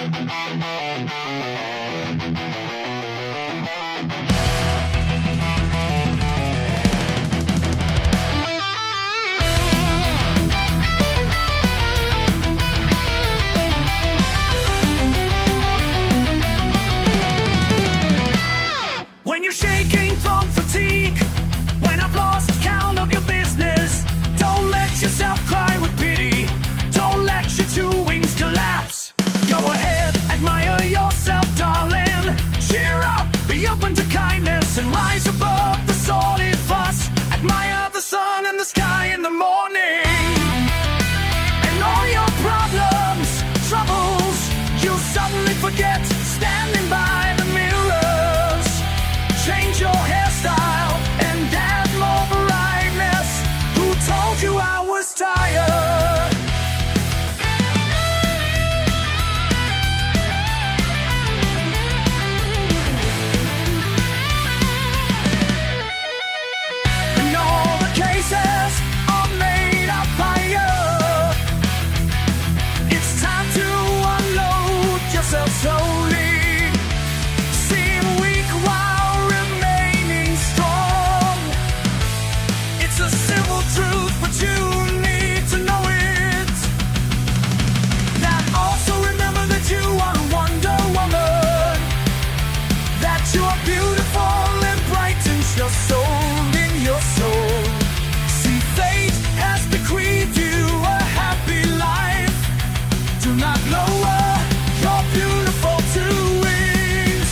When you're shaking from fatigue, when I've lost count of your business, don't let yourself cry with pity. Don't let your two wings collapse. Go ahead, admire yourself, darling. Cheer up, be open to kindness, and rise above the sordid fuss. Admire the sun and the sky in the morning, and all your problems, troubles, you'll suddenly forget. Standing by the mirrors, change your hairstyle and add more brightness. Who told you I was tired? And all the cases are made up by you. It's time to unload yourself slowly. Seem weak while remaining strong. It's a simple truth, but you need to know it. That also remember that you are Wonder Woman. That you are beautiful and brightens your soul in your soul. See, fate has bequeathed you a happy life. Do not lower your beautiful two wings.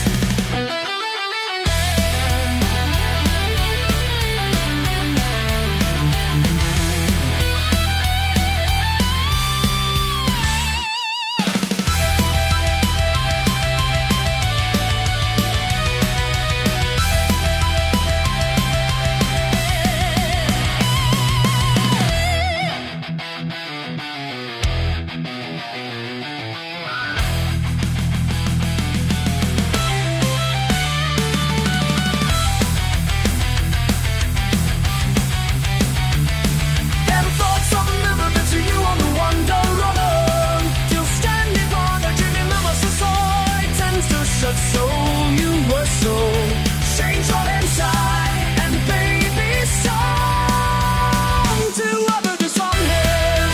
Never thought some remember that to you on the Wonder Woman. Still standing on the dreaming mama, so I tends to shut so you were so. Change your inside and baby song to other the song is.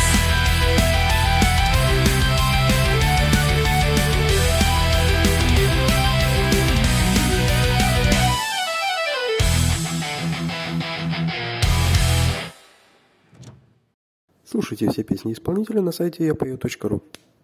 Слушайте все песни исполнителя на сайте yapою.ru.